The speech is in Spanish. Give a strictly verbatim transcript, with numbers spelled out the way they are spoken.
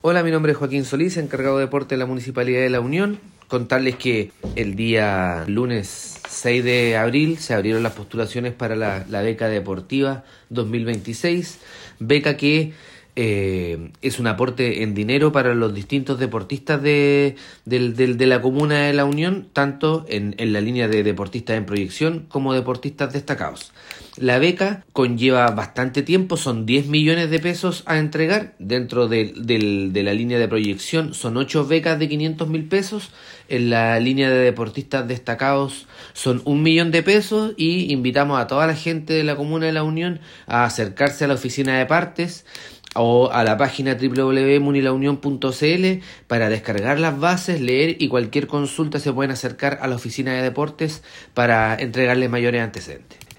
Hola, mi nombre es Joaquín Solís, encargado de deporte de la Municipalidad de La Unión. Contarles que el día lunes seis de abril se abrieron las postulaciones para la, la beca deportiva dos mil veintiséis, beca que eh, es un aporte en dinero para los distintos deportistas de, del- del- de la comuna de La Unión, tanto en, en la línea de deportistas en proyección como deportistas destacados. La beca conlleva bastante tiempo, son diez millones de pesos a entregar. Dentro del- del- de la línea de proyección son ocho becas de quinientos mil pesos. En la línea de deportistas destacados son un millón de pesos y invitamos a toda la gente de la Comuna de La Unión a acercarse a la oficina de partes o a la página doble u doble u doble u punto munilaunión punto c l para descargar las bases, leer, y cualquier consulta se pueden acercar a la oficina de deportes para entregarles mayores antecedentes.